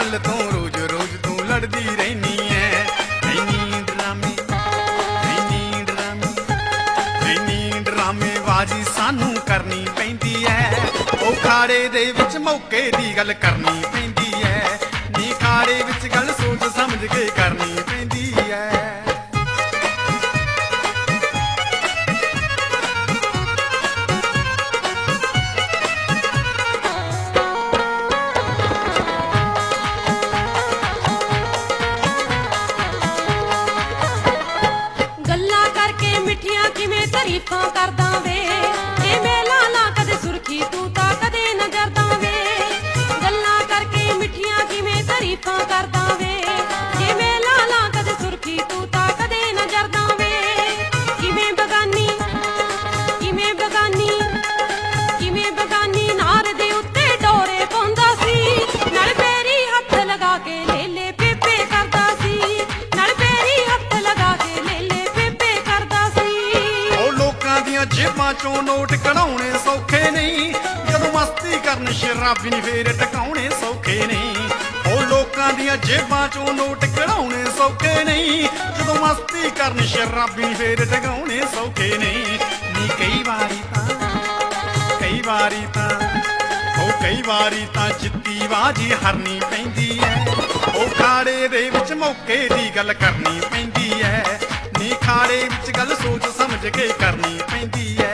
गल तो रोज रोज तू लड़दी रहनी है। इन्नी ड्रामे ड्रामेबाजी सानू करनी पैंदी है। ओ खाड़े दे विच मौके दी गल करनी पैंदी है। नी खाड़े विच गल सोच समझ के करनी पैंदी है। तारीफां करदा वे किवें लाला कदे सुरखी तू तां कदे नजरदा वे। गल्लां करके मिठियां किवें तारीफां करदा वे किवें लाला कदे सुरखी तू तां कदे नजरदा वे। किवें बगानी नार दे उत्ते डोरे पाउंदा सी नाल पैरी हत्थ लगा के लेले बेबे करदा सी। नाल पैरी हत्थ लगा के लेले बेबे करदा सी। जेबां चों नोट कढाउणे सौखे नहीं जदों मस्ती करन शराबी नी फेर टकाउणे सौखे नहीं। ओ लोकां दियां जेबां चों नोट कढाउणे सौखे नहीं जदों मस्ती करन शराबी नी फेर टकाउणे सौखे नहीं। नी कई वारी तां जित्ती बाजी हरनी पैंदी है। ओ खाड़े दे विच मौके दी गल करनी पैंदी है। नी खाड़े विच गल सोच समझ के करनी पैंदी है।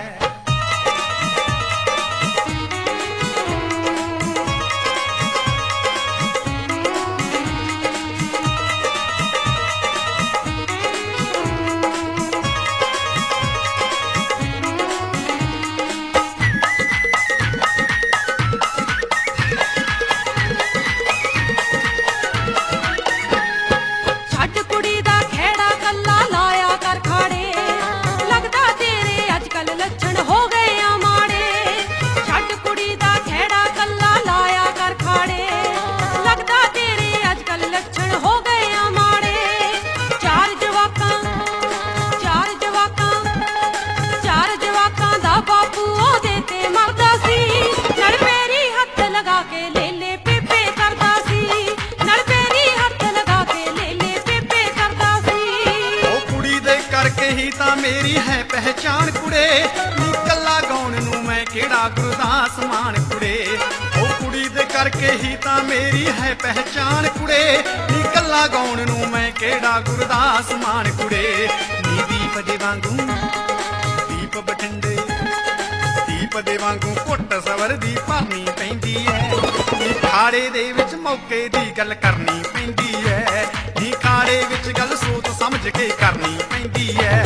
मेरी है पहचान कुड़े नी कल्ला गाउण नूं मैं केड़ा गुरदास मान कुड़े। ओ कुड़ी दे करके ही तां मेरी है पहचान कुड़े नी कल्ला गाउण नूं मैं केड़ा गुरदास मान कुड़े। नी दीप दे वांगू दीप बठिंडे दीप दे वांगू घुट सवर दी भरनी पैंदी है। नी खाड़े दे विच मौके दी गल करनी पैंदी है। नी खाड़े विच गल सोच समझ के करनी पैंदी है।